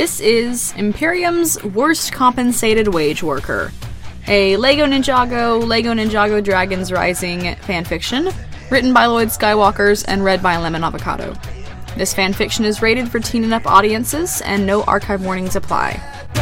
This is Imperium's Worst Compensated Wage Worker, a LEGO Ninjago Dragons Rising fanfiction, written by Lloyd Skywalkers and read by Lemon Avocado. This fanfiction is rated for teen and up audiences, and no archive warnings apply.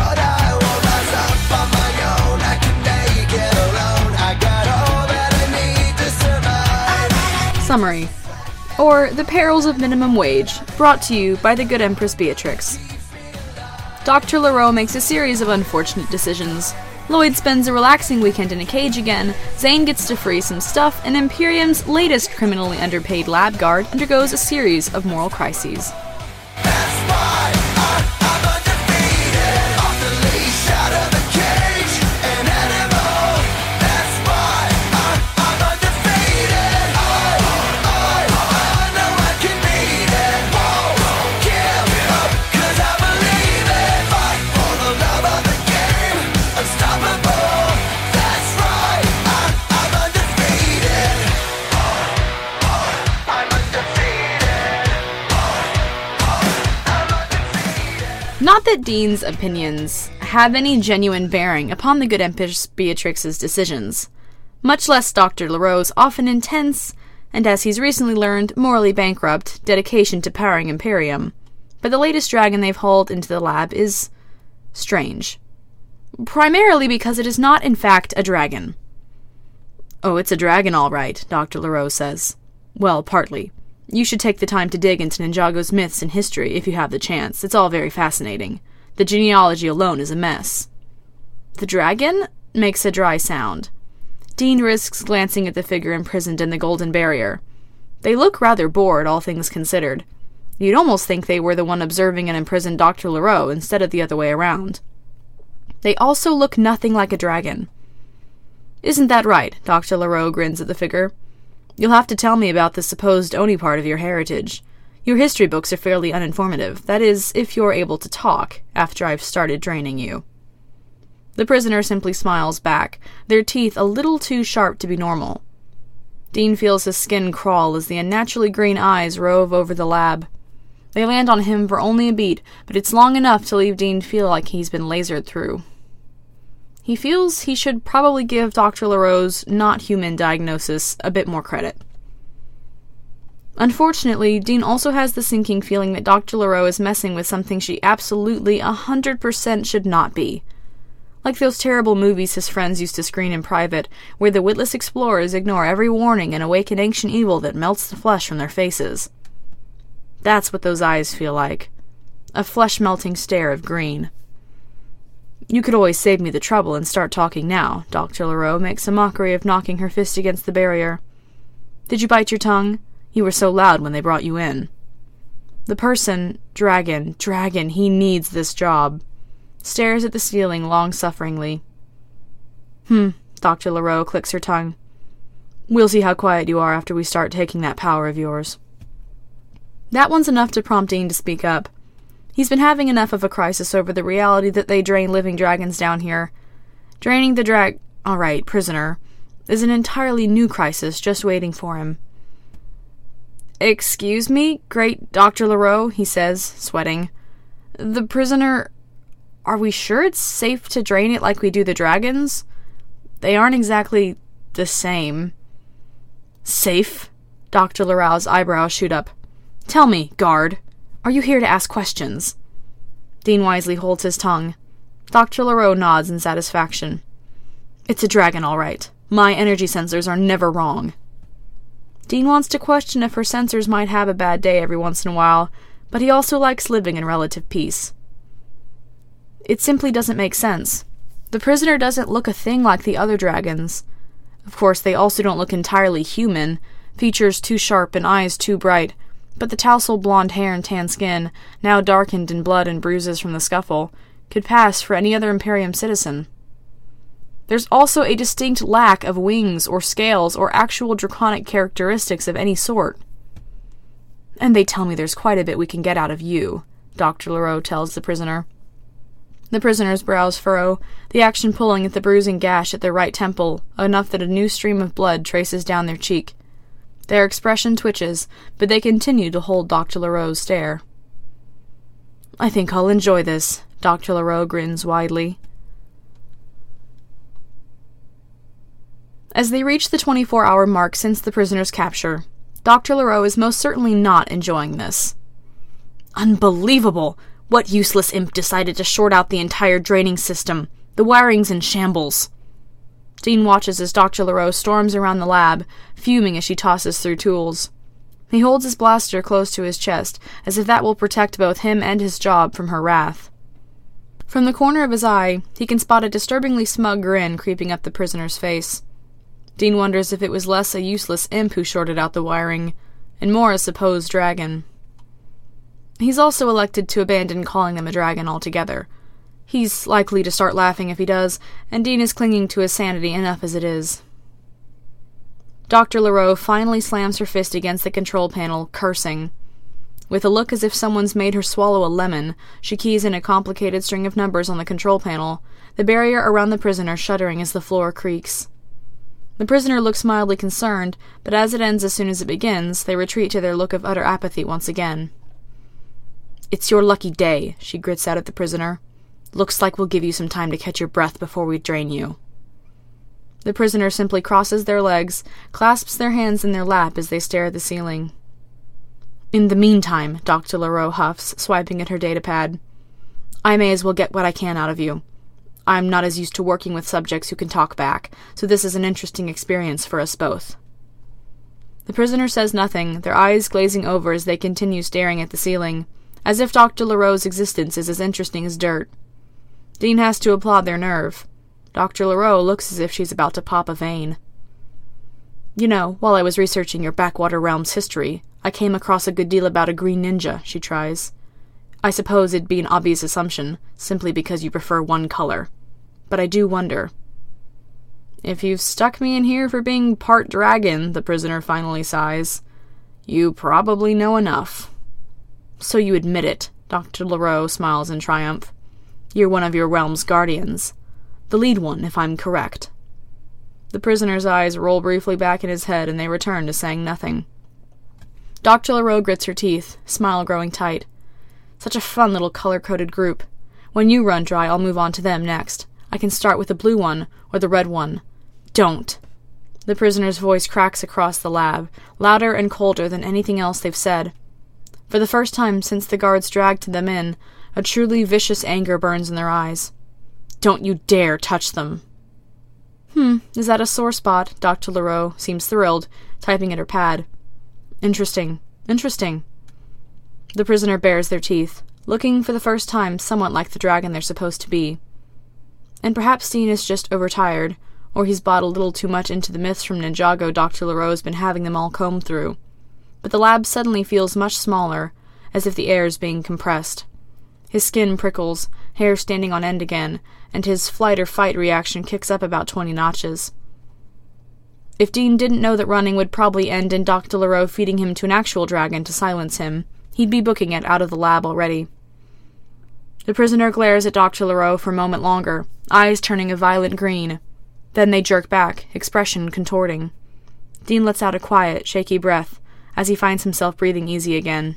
Summary, or The Perils of Minimum Wage, brought to you by the good Empress Beatrix. Dr. LaRoe makes a series of unfortunate decisions. Lloyd spends a relaxing weekend in a cage again, Zane gets to free some stuff, and Imperium's latest criminally underpaid lab guard undergoes a series of moral crises. Not that Dean's opinions have any genuine bearing upon the good Empress Beatrix's decisions, much less Dr. LaRoe's often intense, and as he's recently learned, morally bankrupt, dedication to powering Imperium. But the latest dragon they've hauled into the lab is strange. Primarily because it is not, in fact, a dragon. "Oh, it's a dragon all right," Dr. LaRoe says. "Well, partly. You should take the time to dig into Ninjago's myths and history if you have the chance. It's all very fascinating. The genealogy alone is a mess." The dragon makes a dry sound. Dean risks glancing at the figure imprisoned in the golden barrier. They look rather bored, all things considered. You'd almost think they were the one observing and imprisoned Dr. LaRoe instead of the other way around. They also look nothing like a dragon. "Isn't that right?" Dr. LaRoe grins at the figure. "You'll have to tell me about the supposed Oni part of your heritage. Your history books are fairly uninformative, that is, if you're able to talk, after I've started draining you." The prisoner simply smiles back, their teeth a little too sharp to be normal. Dean feels his skin crawl as the unnaturally green eyes rove over the lab. They land on him for only a beat, but it's long enough to leave Dean feel like he's been lasered through. He feels he should probably give Dr. LaRoe's not-human diagnosis a bit more credit. Unfortunately, Dean also has the sinking feeling that Dr. LaRoe is messing with something she absolutely 100% should not be. Like those terrible movies his friends used to screen in private, where the witless explorers ignore every warning and awaken ancient evil that melts the flesh from their faces. That's what those eyes feel like. A flesh-melting stare of green. "You could always save me the trouble and start talking now." Dr. LaRoe makes a mockery of knocking her fist against the barrier. "Did you bite your tongue? You were so loud when they brought you in." The person, dragon, he needs this job, stares at the ceiling long-sufferingly. Dr. LaRoe clicks her tongue. "We'll see how quiet you are after we start taking that power of yours." That one's enough to prompt Dean to speak up. He's been having enough of a crisis over the reality that they drain living dragons down here. Draining the prisoner, is an entirely new crisis just waiting for him. "Excuse me, great Dr. LaRoe," he says, sweating. "The prisoner... Are we sure it's safe to drain it like we do the dragons? They aren't exactly the same." "Safe?" Dr. LaRoe's eyebrows shoot up. "Tell me, guard. Are you here to ask questions?" Dean wisely holds his tongue. Dr. LaRoe nods in satisfaction. "It's a dragon, all right. My energy sensors are never wrong." Dean wants to question if her sensors might have a bad day every once in a while, but he also likes living in relative peace. It simply doesn't make sense. The prisoner doesn't look a thing like the other dragons. Of course, they also don't look entirely human, features too sharp and eyes too bright, but the tousled blonde hair and tan skin, now darkened in blood and bruises from the scuffle, could pass for any other Imperium citizen. There's also a distinct lack of wings or scales or actual draconic characteristics of any sort. "And they tell me there's quite a bit we can get out of you," Dr. LaRoe tells the prisoner. The prisoner's brows furrow, the action pulling at the bruising gash at their right temple, enough that a new stream of blood traces down their cheek. Their expression twitches, but they continue to hold Dr. LaRoe's stare. I think I'll enjoy this. Dr. Leroux grins widely. As they reach the 24-hour mark since the prisoner's capture, Dr. Leroux is most certainly not enjoying this. Unbelievable! What useless imp decided to short out the entire draining system? The wiring's in shambles. Dean watches as Dr. Leroux storms around the lab, fuming as she tosses through tools. He holds his blaster close to his chest, as if that will protect both him and his job from her wrath. From the corner of his eye, he can spot a disturbingly smug grin creeping up the prisoner's face. Dean wonders if it was less a useless imp who shorted out the wiring, and more a supposed dragon. He's also elected to abandon calling them a dragon altogether. He's likely to start laughing if he does, and Dean is clinging to his sanity enough as it is. Dr. Leroux finally slams her fist against the control panel, cursing. With a look as if someone's made her swallow a lemon, she keys in a complicated string of numbers on the control panel, the barrier around the prisoner shuddering as the floor creaks. The prisoner looks mildly concerned, but as it ends as soon as it begins, they retreat to their look of utter apathy once again. "It's your lucky day," she grits out at the prisoner. "Looks like we'll give you some time to catch your breath before we drain you." The prisoner simply crosses their legs, clasps their hands in their lap as they stare at the ceiling. "In the meantime," Dr. Leroux huffs, swiping at her datapad, "I may as well get what I can out of you. I'm not as used to working with subjects who can talk back, so this is an interesting experience for us both." The prisoner says nothing, their eyes glazing over as they continue staring at the ceiling, as if Dr. Leroux's existence is as interesting as dirt. Dean has to applaud their nerve. Dr. Leroux looks as if she's about to pop a vein. "You know, while I was researching your Backwater Realm's history, I came across a good deal about a green ninja," she tries. "I suppose it'd be an obvious assumption, simply because you prefer one color. But I do wonder." "If you've stuck me in here for being part dragon," the prisoner finally sighs, "you probably know enough." "So you admit it," Dr. Leroux smiles in triumph. "You're one of your realm's guardians. The lead one, if I'm correct." The prisoner's eyes roll briefly back in his head, and they return to saying nothing. Dr. Leroux grits her teeth, smile growing tight. "Such a fun little color-coded group. When you run dry, I'll move on to them next. I can start with the blue one, or the red one." "Don't!" The prisoner's voice cracks across the lab, louder and colder than anything else they've said. For the first time since the guards dragged them in, a truly vicious anger burns in their eyes. "Don't you dare touch them!" Is that a sore spot?" Dr. Leroux seems thrilled, typing at her pad. Interesting. The prisoner bares their teeth, looking for the first time somewhat like the dragon they're supposed to be. And perhaps Dean is just overtired, or he's bought a little too much into the myths from Ninjago Dr. Leroux's been having them all combed through. But the lab suddenly feels much smaller, as if the air is being compressed. His skin prickles, hair standing on end again, and his flight-or-fight reaction kicks up about 20 notches. If Dean didn't know that running would probably end in Dr. Leroux feeding him to an actual dragon to silence him, he'd be booking it out of the lab already. The prisoner glares at Dr. Leroux for a moment longer, eyes turning a violent green. Then they jerk back, expression contorting. Dean lets out a quiet, shaky breath, as he finds himself breathing easy again.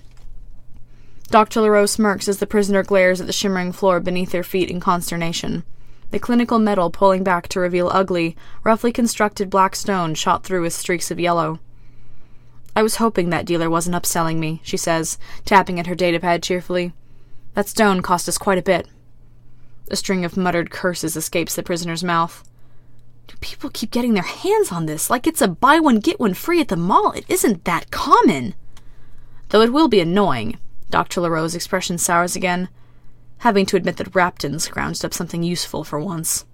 Dr. Leroux smirks as the prisoner glares at the shimmering floor beneath their feet in consternation, the clinical metal pulling back to reveal ugly, roughly constructed black stone shot through with streaks of yellow. "I was hoping that dealer wasn't upselling me," she says, tapping at her datapad cheerfully. "That stone cost us quite a bit." A string of muttered curses escapes the prisoner's mouth. "Do people keep getting their hands on this, like it's a buy one get one free at the mall? It isn't that common." "Though it will be annoying." Dr. Leroux's expression sours again, having to admit that Rapton scrounged up something useful for once.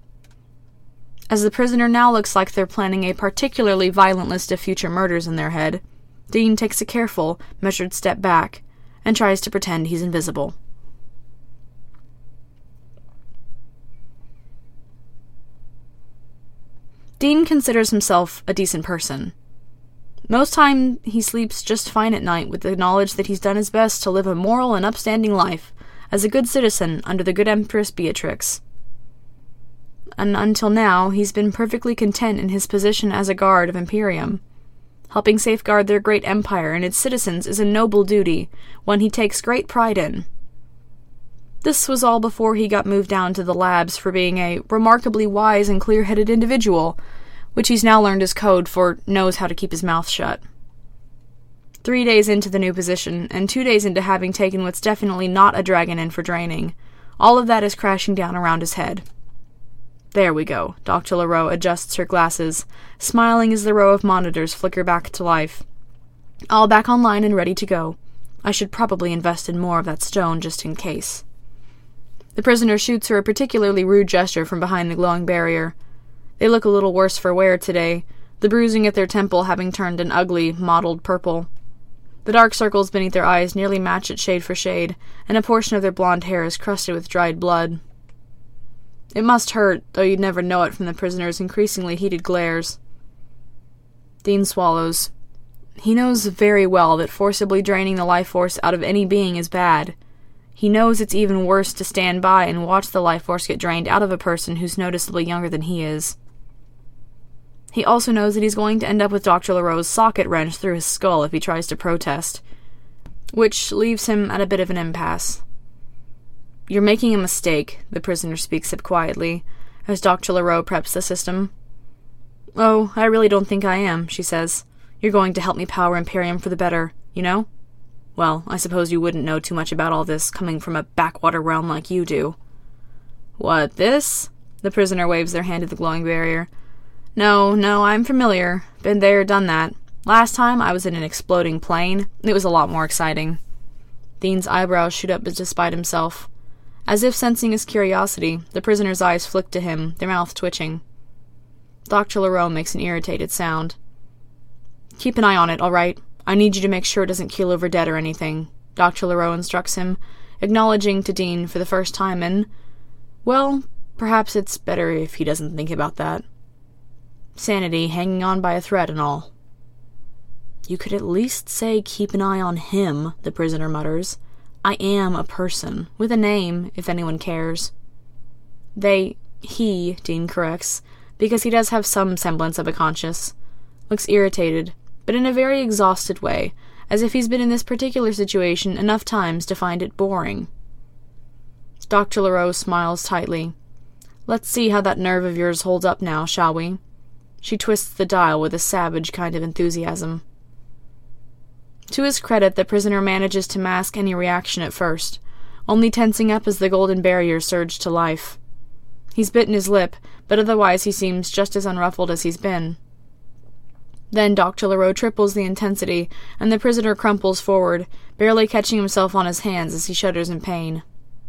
As the prisoner now looks like they're planning a particularly violent list of future murders in their head, Dean takes a careful, measured step back, and tries to pretend he's invisible. Dean considers himself a decent person. Most time, he sleeps just fine at night with the knowledge that he's done his best to live a moral and upstanding life, as a good citizen under the good Empress Beatrix. And until now, he's been perfectly content in his position as a guard of Imperium. Helping safeguard their great empire and its citizens is a noble duty, one he takes great pride in. This was all before he got moved down to the labs for being a remarkably wise and clear-headed individual, which he's now learned is code for knows how to keep his mouth shut. 3 days into the new position, and 2 days into having taken what's definitely not a dragon in for draining, all of that is crashing down around his head. There we go. Dr. LaRoe adjusts her glasses, smiling as the row of monitors flicker back to life. All back online and ready to go. I should probably invest in more of that stone just in case. The prisoner shoots her a particularly rude gesture from behind the glowing barrier. They look a little worse for wear today, the bruising at their temple having turned an ugly, mottled purple. The dark circles beneath their eyes nearly match it shade for shade, and a portion of their blonde hair is crusted with dried blood. It must hurt, though you'd never know it from the prisoner's increasingly heated glares. Dean swallows. He knows very well that forcibly draining the life force out of any being is bad. He knows it's even worse to stand by and watch the life force get drained out of a person who's noticeably younger than he is. He also knows that he's going to end up with Dr. LaRoe's socket wrenched through his skull if he tries to protest, which leaves him at a bit of an impasse. You're making a mistake, the prisoner speaks up quietly, as Dr. LaRoe preps the system. Oh, I really don't think I am, she says. You're going to help me power Imperium for the better, you know? Well, I suppose you wouldn't know too much about all this coming from a backwater realm like you do. What, this? The prisoner waves their hand at the glowing barrier. No, I'm familiar. Been there, done that. Last time I was in an exploding plane. It was a lot more exciting. Dean's eyebrows shoot up despite himself. As if sensing his curiosity, the prisoner's eyes flick to him, their mouth twitching. Dr. LaRoe makes an irritated sound. Keep an eye on it, all right? I need you to make sure it doesn't keel over dead or anything, Dr. LaRoe instructs him, acknowledging to Dean for the first time and, well, perhaps it's better if he doesn't think about that. Sanity hanging on by a thread and all. You could at least say keep an eye on him, the prisoner mutters. I am a person, with a name, if anyone cares. He, Dean corrects, because he does have some semblance of a conscience. Looks irritated, but in a very exhausted way, as if he's been in this particular situation enough times to find it boring. Dr. LaRoe smiles tightly. Let's see how that nerve of yours holds up now, shall we? She twists the dial with a savage kind of enthusiasm. To his credit, the prisoner manages to mask any reaction at first, only tensing up as the golden barrier surged to life. He's bitten his lip, but otherwise he seems just as unruffled as he's been. Then Dr. LaRoe triples the intensity, and the prisoner crumples forward, barely catching himself on his hands as he shudders in pain.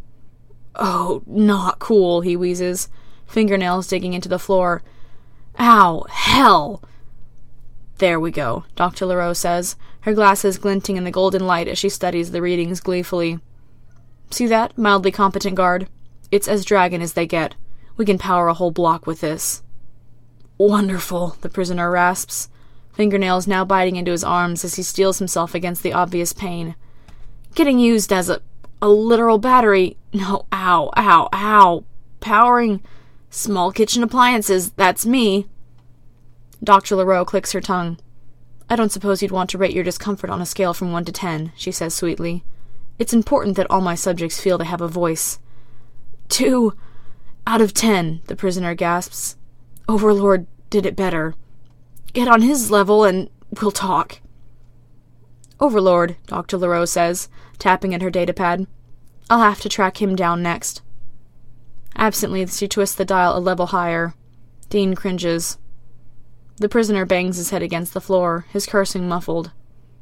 Oh, not cool, he wheezes, fingernails digging into the floor. Ow, hell! There we go, Dr. LaRoe says, her glasses glinting in the golden light as she studies the readings gleefully. See that, mildly competent guard? It's as dragon as they get. We can power a whole block with this. Wonderful, the prisoner rasps, fingernails now biting into his arms as he steels himself against the obvious pain. Getting used as a literal battery. No, ow. Powering small kitchen appliances, that's me. Dr. LaRoe clicks her tongue. I don't suppose you'd want to rate your discomfort on a scale from 1 to 10, she says sweetly. It's important that all my subjects feel they have a voice. 2 out of 10, the prisoner gasps. Overlord did it better. Get on his level and we'll talk. Overlord, Dr. LaRoe says, tapping at her datapad. I'll have to track him down next. Absently, she twists the dial a level higher. Dean cringes. The prisoner bangs his head against the floor, his cursing muffled.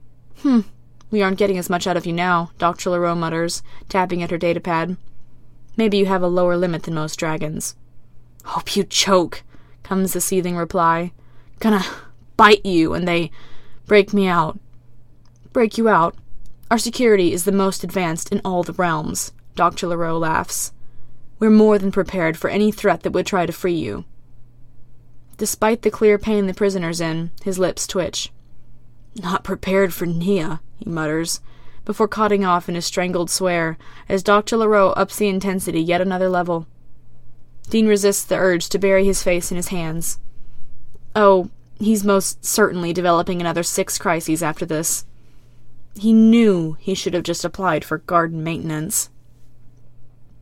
We aren't getting as much out of you now, Dr. LaRoe mutters, tapping at her datapad. Maybe you have a lower limit than most dragons. Hope you choke, comes the seething reply. Gonna bite you and they break me out. Break you out? Our security is the most advanced in all the realms, Dr. LaRoe laughs. We're more than prepared for any threat that would try to free you. Despite the clear pain the prisoner's in, his lips twitch. Not prepared for Nia, he mutters, before cutting off in a strangled swear as Dr. LaRoe ups the intensity yet another level. Dean resists the urge to bury his face in his hands. Oh, he's most certainly developing another 6 crises after this. He knew he should have just applied for garden maintenance.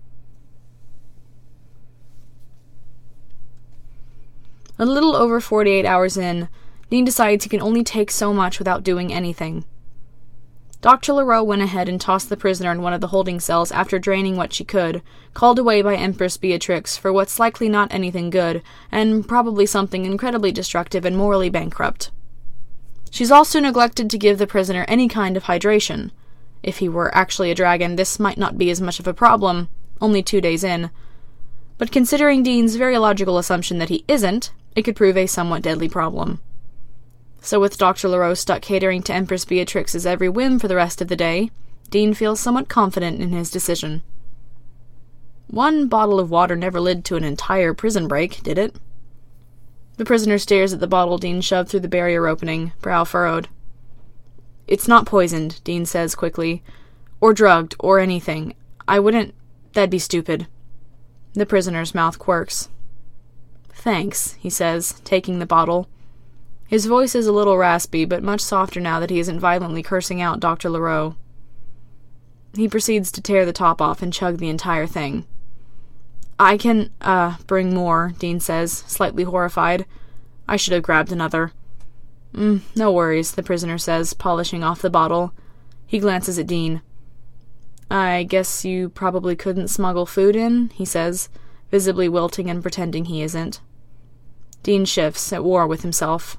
A little over 48 hours in, Dean decides he can only take so much without doing anything. Dr. LaRoe went ahead and tossed the prisoner in one of the holding cells after draining what she could, called away by Empress Beatrix for what's likely not anything good, and probably something incredibly destructive and morally bankrupt. She's also neglected to give the prisoner any kind of hydration. If he were actually a dragon, this might not be as much of a problem, only 2 days in. But considering Dean's very logical assumption that he isn't, it could prove a somewhat deadly problem. So with Dr. LaRoe stuck catering to Empress Beatrix's every whim for the rest of the day, Dean feels somewhat confident in his decision. One bottle of water never led to an entire prison break, did it? The prisoner stares at the bottle Dean shoved through the barrier opening, brow furrowed. It's not poisoned, Dean says quickly. Or drugged, or anything. I wouldn't... That'd be stupid. The prisoner's mouth quirks. Thanks, he says, taking the bottle. His voice is a little raspy, but much softer now that he isn't violently cursing out Dr. LaRoe. He proceeds to tear the top off and chug the entire thing. I can, bring more, Dean says, slightly horrified. I should have grabbed another. No worries, the prisoner says, polishing off the bottle. He glances at Dean. I guess you probably couldn't smuggle food in, he says, visibly wilting and pretending he isn't. Dean shifts, at war with himself.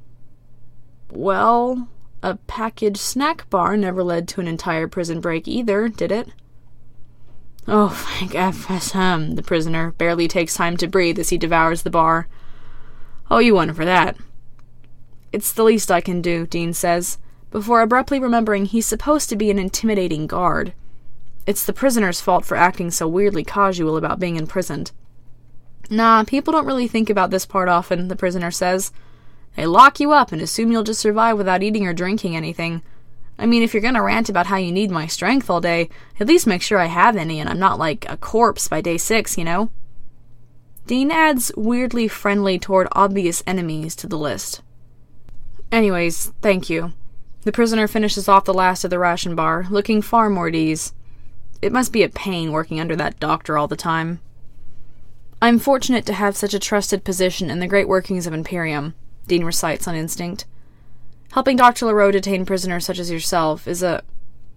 Well, a packaged snack bar never led to an entire prison break either, did it? Oh, thank FSM, the prisoner barely takes time to breathe as he devours the bar. Oh, you won for that. It's the least I can do, Dean says, before abruptly remembering he's supposed to be an intimidating guard. It's the prisoner's fault for acting so weirdly casual about being imprisoned. Nah, people don't really think about this part often, the prisoner says. They lock you up and assume you'll just survive without eating or drinking anything. I mean, if you're gonna rant about how you need my strength all day, at least make sure I have any and I'm not like a corpse by day 6, you know? Dean adds weirdly friendly toward obvious enemies to the list. Anyways, thank you. The prisoner finishes off the last of the ration bar, looking far more at ease. It must be a pain working under that doctor all the time. I'm fortunate to have such a trusted position in the great workings of Imperium, Dean recites on instinct. Helping Dr. LaRoe detain prisoners such as yourself is The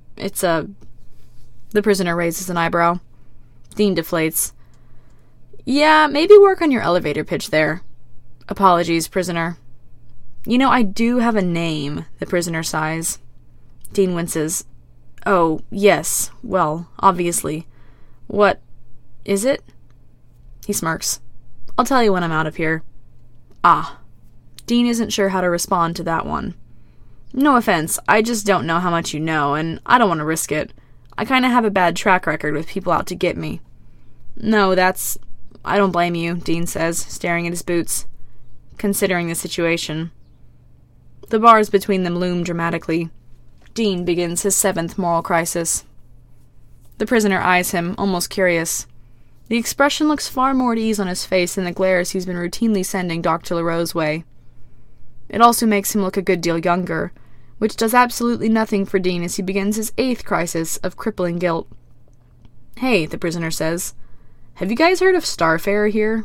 prisoner raises an eyebrow. Dean deflates. Yeah, maybe work on your elevator pitch there. Apologies, prisoner. You know, I do have a name, the prisoner sighs. Dean winces. Oh, yes. Well, obviously. What is it? He smirks. I'll tell you when I'm out of here. Ah. Dean isn't sure how to respond to that one. No offense, I just don't know how much you know, and I don't want to risk it. I kind of have a bad track record with people out to get me. No, I don't blame you, Dean says, staring at his boots. Considering the situation. The bars between them loom dramatically. Dean begins his 7th moral crisis. The prisoner eyes him, almost curious. The expression looks far more at ease on his face than the glares he's been routinely sending Dr. LaRoe's way. It also makes him look a good deal younger, which does absolutely nothing for Dean as he begins his 8th crisis of crippling guilt. Hey, the prisoner says, have you guys heard of Starfarer here?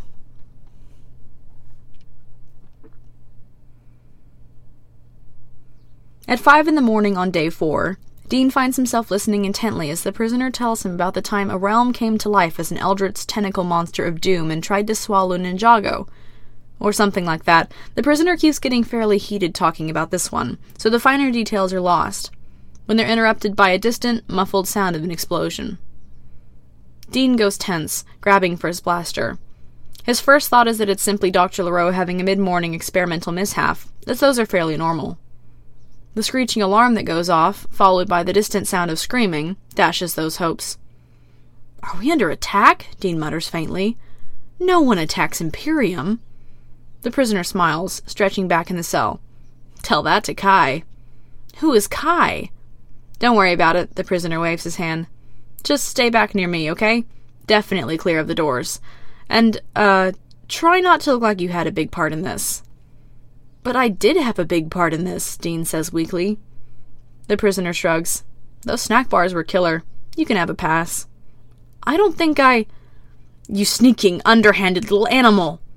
At 5 in the morning on day 4, Dean finds himself listening intently as the prisoner tells him about the time a realm came to life as an eldritch tentacle monster of doom and tried to swallow Ninjago. Or something like that. The prisoner keeps getting fairly heated talking about this one, so the finer details are lost, when they're interrupted by a distant, muffled sound of an explosion. Dean goes tense, grabbing for his blaster. His first thought is that it's simply Dr. LaRoe having a mid-morning experimental mishap, as those are fairly normal. The screeching alarm that goes off, followed by the distant sound of screaming, dashes those hopes. Are we under attack? Dean mutters faintly. No one attacks Imperium. The prisoner smiles, stretching back in the cell. Tell that to Kai. Who is Kai? Don't worry about it, the prisoner waves his hand. Just stay back near me, okay? Definitely clear of the doors. And, try not to look like you had a big part in this. But I did have a big part in this, Dean says weakly. The prisoner shrugs. Those snack bars were killer. You can have a pass. I don't think You sneaking, underhanded little animal!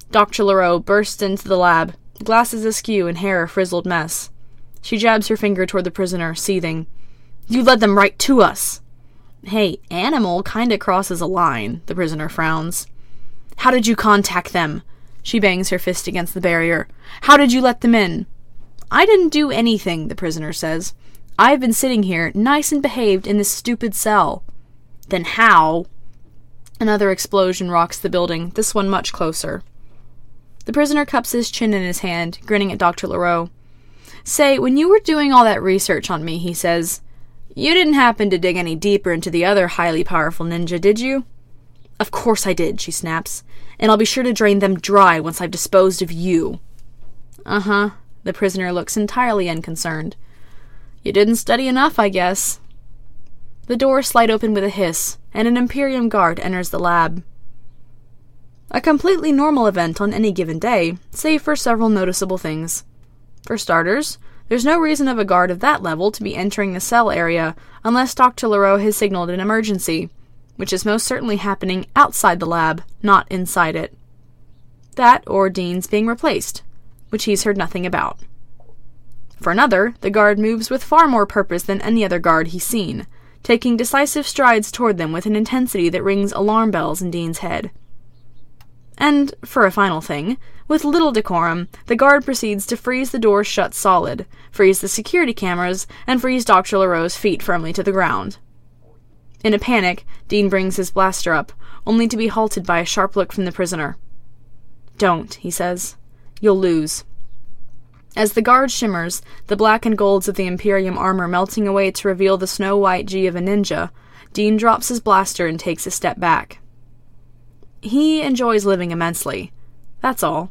Dr. Leroux bursts into the lab, glasses askew and hair a frizzled mess. She jabs her finger toward the prisoner, seething. You led them right to us! Hey, animal kinda crosses a line, the prisoner frowns. How did you contact them? She bangs her fist against the barrier. How did you let them in? I didn't do anything, the prisoner says. I've been sitting here, nice and behaved, in this stupid cell. Then how? Another explosion rocks the building, this one much closer. The prisoner cups his chin in his hand, grinning at Dr. Leroux. Say, when you were doing all that research on me, he says, you didn't happen to dig any deeper into the other highly powerful ninja, did you? Of course I did, she snaps, and I'll be sure to drain them dry once I've disposed of you. Uh-huh. The prisoner looks entirely unconcerned. You didn't study enough, I guess. The doors slide open with a hiss, and an Imperium guard enters the lab. A completely normal event on any given day, save for several noticeable things. For starters, there's no reason of a guard of that level to be entering the cell area unless Dr. Leroux has signaled an emergency, which is most certainly happening outside the lab, not inside it. That or Dean's being replaced, which he's heard nothing about. For another, the guard moves with far more purpose than any other guard he's seen, taking decisive strides toward them with an intensity that rings alarm bells in Dean's head. And, for a final thing, with little decorum, the guard proceeds to freeze the doors shut solid, freeze the security cameras, and freeze Dr. Leroux's feet firmly to the ground. In a panic, Dean brings his blaster up, only to be halted by a sharp look from the prisoner. Don't, he says. You'll lose. As the guard shimmers, the black and golds of the Imperium armor melting away to reveal the snow-white G of a ninja, Dean drops his blaster and takes a step back. He enjoys living immensely. That's all.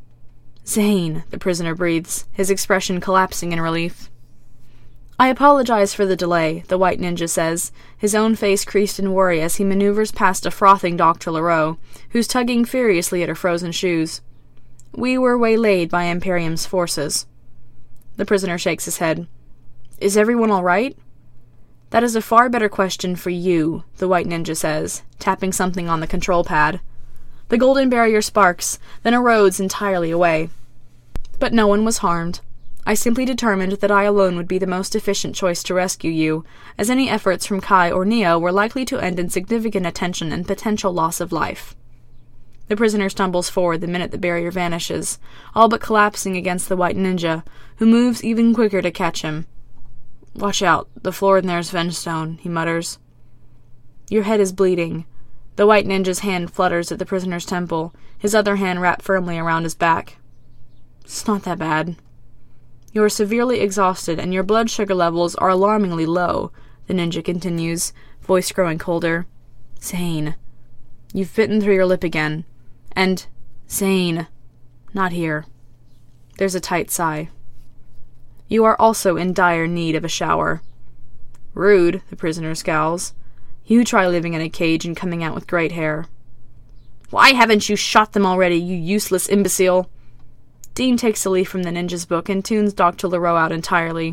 Zane, the prisoner breathes, his expression collapsing in relief. I apologize for the delay, the white ninja says, his own face creased in worry as he maneuvers past a frothing Dr. Leroux, who's tugging furiously at her frozen shoes. We were waylaid by Imperium's forces. The prisoner shakes his head. Is everyone all right? That is a far better question for you, the white ninja says, tapping something on the control pad. The golden barrier sparks, then erodes entirely away. But no one was harmed. I simply determined that I alone would be the most efficient choice to rescue you, as any efforts from Kai or Neo were likely to end in significant attention and potential loss of life. The prisoner stumbles forward the minute the barrier vanishes, all but collapsing against the white ninja, who moves even quicker to catch him. Watch out, the floor in there's Venstone, he mutters. Your head is bleeding. The white ninja's hand flutters at the prisoner's temple, his other hand wrapped firmly around his back. It's not that bad. You are severely exhausted, and your blood sugar levels are alarmingly low, the ninja continues, voice growing colder. Zane. You've bitten through your lip again. And, Zane. Not here. There's a tight sigh. You are also in dire need of a shower. Rude, the prisoner scowls. You try living in a cage and coming out with great hair. Why haven't you shot them already, you useless imbecile? Dean takes a leaf from the ninja's book and tunes Dr. Leroux out entirely.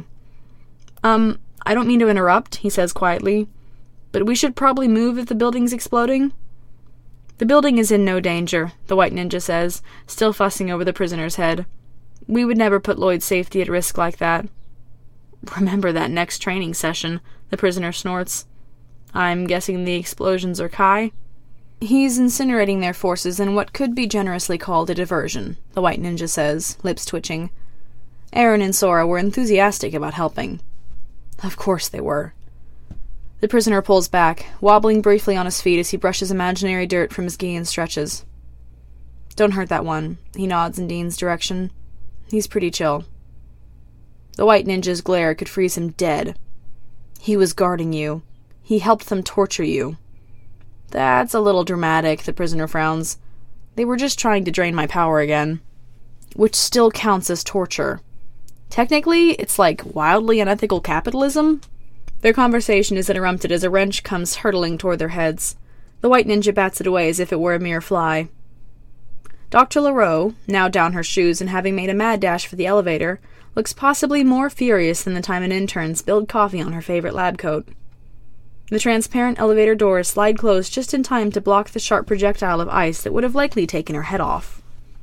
I don't mean to interrupt, he says quietly, but we should probably move if the building's exploding. The building is in no danger, the white ninja says, still fussing over the prisoner's head. We would never put Lloyd's safety at risk like that. Remember that next training session, the prisoner snorts. I'm guessing the explosions are Kai? He's incinerating their forces in what could be generously called a diversion, the white ninja says, lips twitching. Aaron and Sora were enthusiastic about helping. Of course they were. The prisoner pulls back, wobbling briefly on his feet as he brushes imaginary dirt from his gi and stretches. Don't hurt that one, he nods in Dean's direction. He's pretty chill. The white ninja's glare could freeze him dead. He was guarding you. He helped them torture you. That's a little dramatic, the prisoner frowns. They were just trying to drain my power again. Which still counts as torture. Technically, it's like wildly unethical capitalism. Their conversation is interrupted as a wrench comes hurtling toward their heads. The white ninja bats it away as if it were a mere fly. Dr. Leroux, now down her shoes and having made a mad dash for the elevator, looks possibly more furious than the time an intern spilled coffee on her favorite lab coat. The transparent elevator doors slide closed just in time to block the sharp projectile of ice that would have likely taken her head off.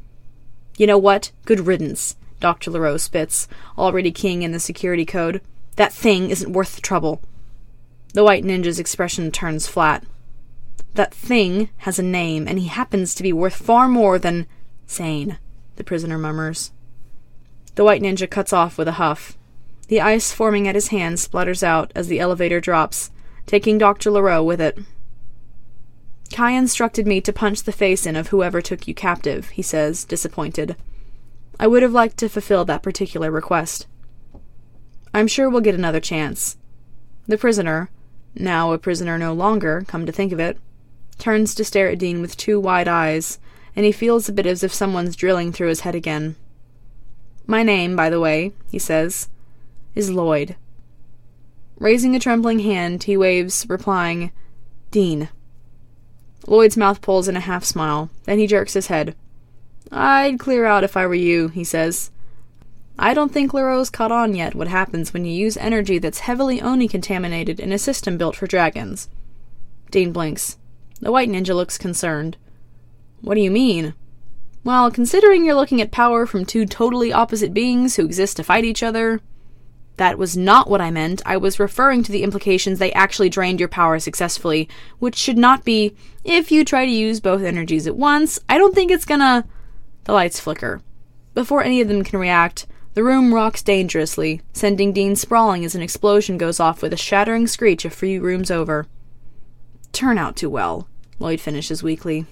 You know what? Good riddance, Dr. LaRoe spits, already keying in the security code. That thing isn't worth the trouble. The white ninja's expression turns flat. That thing has a name, and he happens to be worth far more than sane, the prisoner murmurs. The white ninja cuts off with a huff. The ice forming at his hand splutters out as the elevator drops, taking Dr. LaRoe with it. Kai instructed me to punch the face in of whoever took you captive, he says, disappointed. I would have liked to fulfill that particular request. I'm sure we'll get another chance. The prisoner, now a prisoner no longer, come to think of it, turns to stare at Dean with two wide eyes, and he feels a bit as if someone's drilling through his head again. My name, by the way, he says, is Lloyd. Raising a trembling hand, he waves, replying, Dean. Lloyd's mouth pulls in a half-smile, then he jerks his head. I'd clear out if I were you, he says. I don't think LaRoe's caught on yet what happens when you use energy that's heavily Oni-contaminated in a system built for dragons. Dean blinks. The white ninja looks concerned. What do you mean? Well, considering you're looking at power from two totally opposite beings who exist to fight each other... That was not what I meant. I was referring to the implications they actually drained your power successfully, which should not be, if you try to use both energies at once, I don't think it's gonna... The lights flicker. Before any of them can react, the room rocks dangerously, sending Dean sprawling as an explosion goes off with a shattering screech a few rooms over. Turn out too well, Lloyd finishes weakly.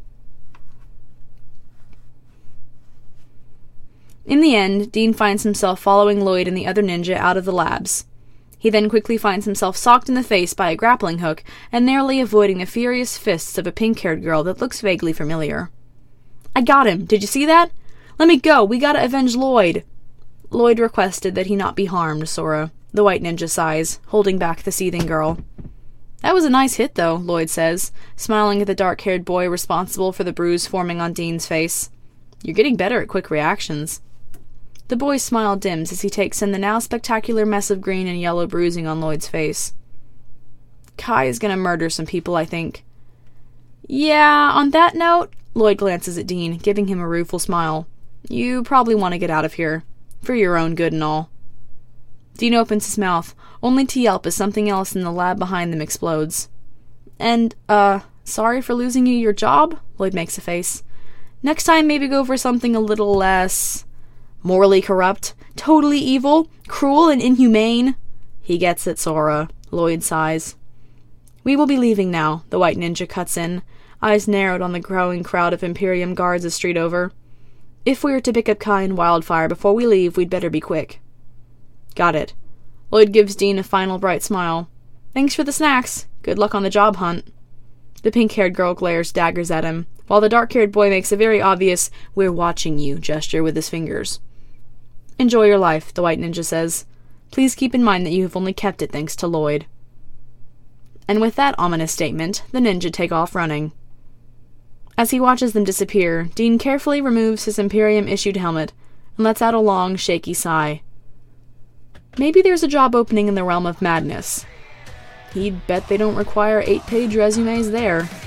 In the end, Dean finds himself following Lloyd and the other ninja out of the labs. He then quickly finds himself socked in the face by a grappling hook and narrowly avoiding the furious fists of a pink-haired girl that looks vaguely familiar. I got him! Did you see that? Let me go! We gotta avenge Lloyd! Lloyd requested that he not be harmed, Sora. The white ninja sighs, holding back the seething girl. That was a nice hit, though, Lloyd says, smiling at the dark-haired boy responsible for the bruise forming on Dean's face. You're getting better at quick reactions. The boy's smile dims as he takes in the now spectacular mess of green and yellow bruising on Lloyd's face. Kai is gonna murder some people, I think. Yeah, on that note, Lloyd glances at Dean, giving him a rueful smile. You probably want to get out of here. For your own good and all. Dean opens his mouth, only to yelp as something else in the lab behind them explodes. And, sorry for losing you your job? Lloyd makes a face. Next time maybe go for something a little less... morally corrupt, totally evil, cruel and inhumane. He gets it, Sora, Lloyd sighs. We will be leaving now, the white ninja cuts in, eyes narrowed on the growing crowd of Imperium guards a street over. If we are to pick up Kai and Wildfire before we leave, we'd better be quick. Got it. Lloyd gives Dean a final bright smile. Thanks for the snacks. Good luck on the job hunt. The pink-haired girl glares daggers at him, while the dark-haired boy makes a very obvious, we're watching you gesture with his fingers. Enjoy your life, the white ninja says. Please keep in mind that you have only kept it thanks to Lloyd. And with that ominous statement, the ninja take off running. As he watches them disappear, Dean carefully removes his Imperium-issued helmet and lets out a long, shaky sigh. Maybe there's a job opening in the realm of madness. He'd bet they don't require 8-page resumes there.